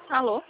Alô?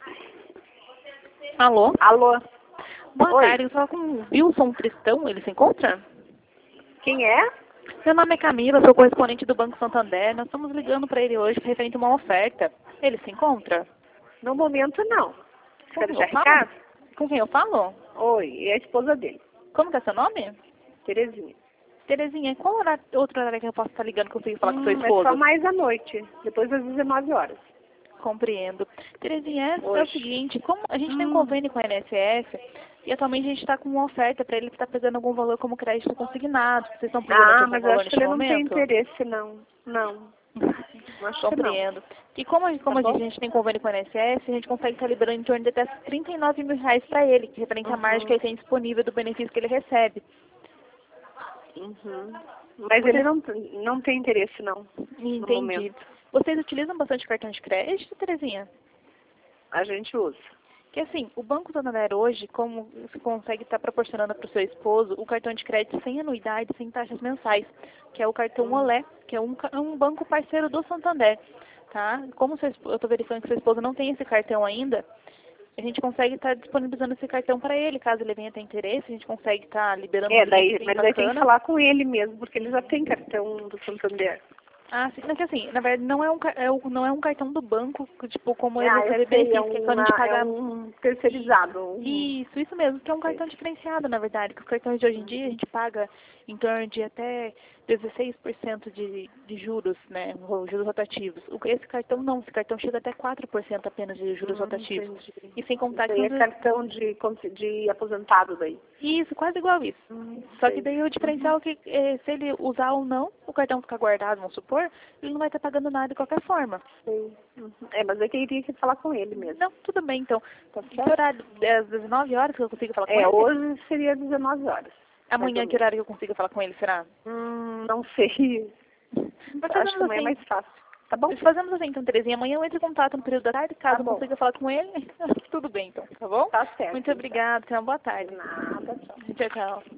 Alô? Alô? Boa Oi. tarde, eu falo com o Wilson Tristão, ele se encontra? Quem é? Meu nome é Camila, sou correspondente do Banco Santander. Nós estamos ligando para ele hoje referente a uma oferta. Ele se encontra? No momento, não. Com Quer quem deixar eu falo? recado? Com quem eu falo? Oi, é a esposa dele, Como que é seu nome? Terezinha. Terezinha, qual outro horário que eu posso estar ligando que eu consigo falar com sua É esposa? só mais à noite, depois das 19 horas. Compreendo. Terezinha, é o Hoje. seguinte, como a gente tem um convênio com a INSS e atualmente a gente está com uma oferta para ele estar pegando algum valor como crédito consignado. Vocês estão pegando aqui algum Mas eu valor acho que neste ele não tem momento? interesse, não. Não, acho que não. Compreendo. E como, Tá a bom? gente tem convênio com a INSS, a gente consegue estar liberando em torno de até R$ 39 mil para ele, que referente à margem que ele tem disponível do benefício que ele recebe. Mas ele não tem interesse, não, no Entendi. momento. Vocês utilizam bastante cartão de crédito, Terezinha? A gente usa. Que assim, o Banco Santander hoje, como você consegue estar proporcionando para o seu esposo o cartão de crédito sem anuidade, sem taxas mensais, que é o cartão Olé, que é um banco parceiro do Santander, tá? Como eu estou verificando que sua esposa não tem esse cartão ainda, a gente consegue estar disponibilizando esse cartão para ele, caso ele venha ter interesse, a gente consegue estar liberando um limite bem Mas daí tem que bacana. falar com ele mesmo, porque ele já tem cartão do Santander. Ah, sim, não, que assim, na verdade não não é um cartão do banco, tipo, como ele Eu recebe sei, benefício, que é quando a gente paga. é um terceirizado. Isso mesmo, que é um Sei. cartão diferenciado, na verdade, que os cartões de hoje em dia a gente paga em torno de até 16% de juros, né, ou juros rotativos. Esse cartão não, esse cartão chega até 4% apenas de juros rotativos. Entendi. E sem contar Isso aí que é cartão de aposentado daí. Isso, quase igual isso. Só que Sei. daí o diferencial é que se ele usar ou não, o cartão ficar guardado, vamos supor, ele não vai estar pagando nada de qualquer forma. Sei. Mas eu queria que falar com ele mesmo. Não, tudo bem, então. Tá Que certo? horário? Às 19 horas que eu consigo falar com ele? Hoje seria 19 horas. Amanhã, que horário que eu consigo falar com ele, será? Não sei. Mas Acho que fazemos amanhã é assim. mais fácil. Tá bom? Fazemos assim, então, Terezinha. Amanhã eu entro em contato no período da tarde, caso eu bom. consiga falar com ele. Tudo bem, então, tá bom? Tá certo. Muito obrigada, tenha uma boa tarde. Nada, tchau. Tchau, tchau.